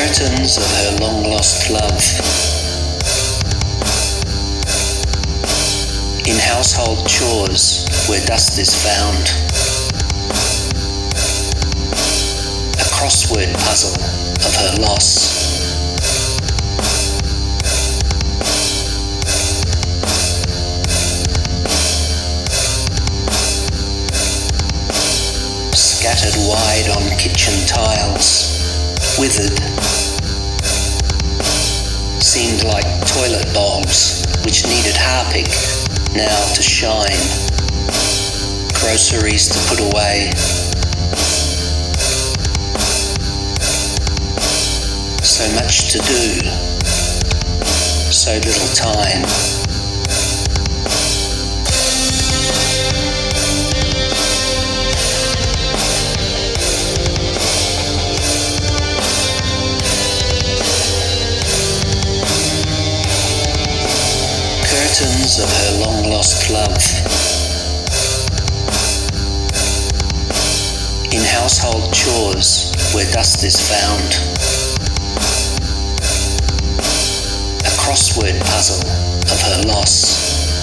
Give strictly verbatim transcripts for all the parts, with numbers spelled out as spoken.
Curtains of her long-lost love. In household chores where dust is found. A crossword puzzle of her loss. Scattered wide on kitchen tiles, withered, seemed like toilet bulbs which needed Harpic now to shine, groceries to put away. So much to do, so little time. Curtains of her long-lost love. In household chores where dust is found. A crossword puzzle of her loss.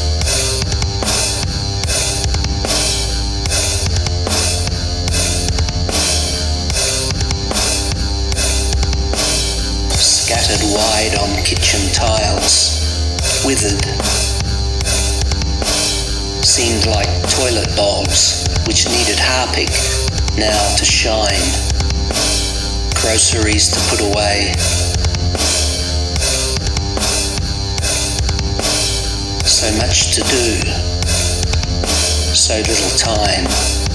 Scattered wide on kitchen tiles, withered, seemed like toilet bulbs which needed Harpic now to shine, groceries to put away. So much to do, so little time.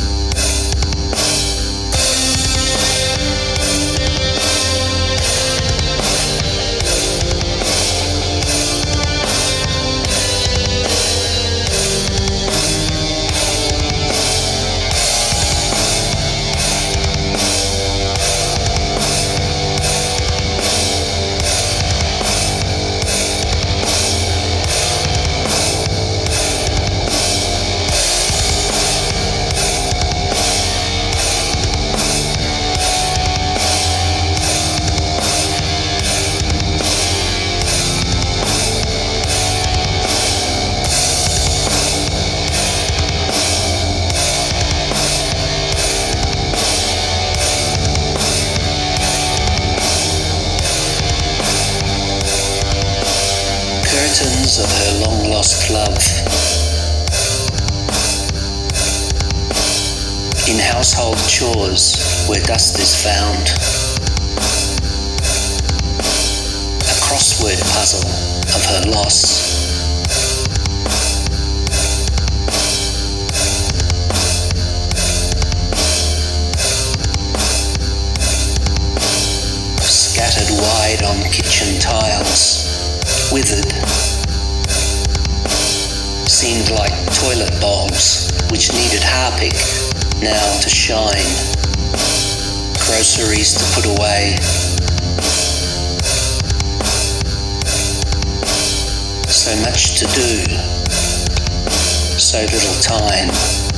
Curtains of her long-lost love. In household chores where dust is found. A crossword puzzle of her loss. Scattered wide on kitchen tiles, withered, seemed like toilet bulbs which needed Harpic now to shine, groceries to put away. So much to do, so little time.